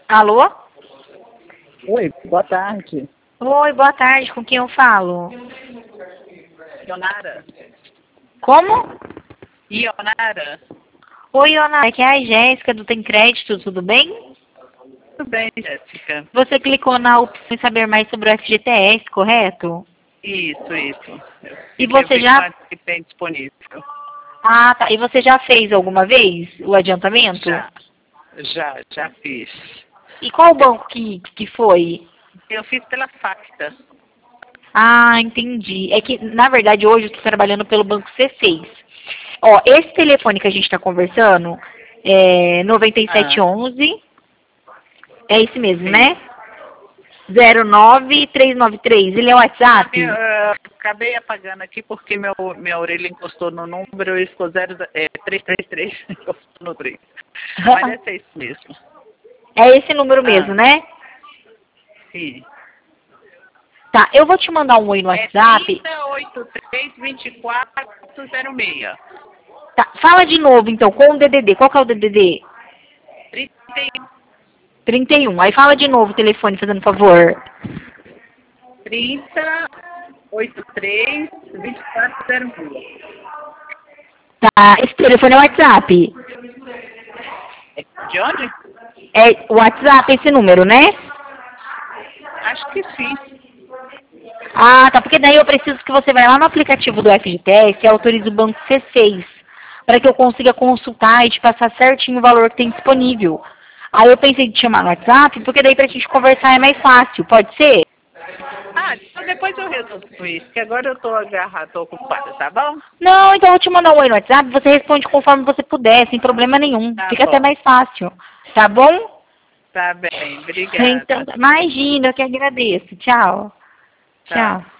Alô? Oi, boa tarde. Oi, boa tarde. Com quem eu falo? Ionara. Como? Ionara. Oi, Ana. Aqui é a Jéssica do Tem Crédito, tudo bem? Tudo bem, Jéssica? Você clicou na opção em saber mais sobre o FGTS, correto? Isso. E você já... Que tem disponível. Ah, tá. E você já fez alguma vez o adiantamento? Já fiz. E qual banco que foi? Eu fiz pela Facta. Ah, entendi. É que, na verdade, hoje eu estou trabalhando pelo Banco C6. Ó, esse telefone que a gente está conversando é 9711. É esse mesmo, Sim. né? 09393. Ele é o WhatsApp? Eu acabei apagando aqui porque minha orelha encostou no número e ficou 333. Encostou no 3. Mas é isso mesmo. É esse número mesmo, né? Sim. Tá, eu vou te mandar um oi no WhatsApp. 30832406. Tá, fala de novo, então, com o DDD. Qual que é o DDD? 31. 31. Aí fala de novo o telefone, fazendo favor. 30832406. Tá, esse telefone é o WhatsApp. De onde? É o WhatsApp esse número, né? Acho que sim. Ah, tá, porque daí eu preciso que você vá lá no aplicativo do FGTS e autorize o banco C6, para que eu consiga consultar e te passar certinho o valor que tem disponível. Aí eu pensei em te chamar no WhatsApp, porque daí pra gente conversar é mais fácil, pode ser? Então depois eu resolvo isso, que agora eu tô agarrada, tô ocupada, tá bom? Não, então eu vou te mandar um oi no WhatsApp, você responde conforme você puder, sem problema nenhum. Tá Fica até bom. mais fácil, tá bom? Tá bem, Então, obrigada. imagina, eu que agradeço. Tchau. Tchau. Tchau.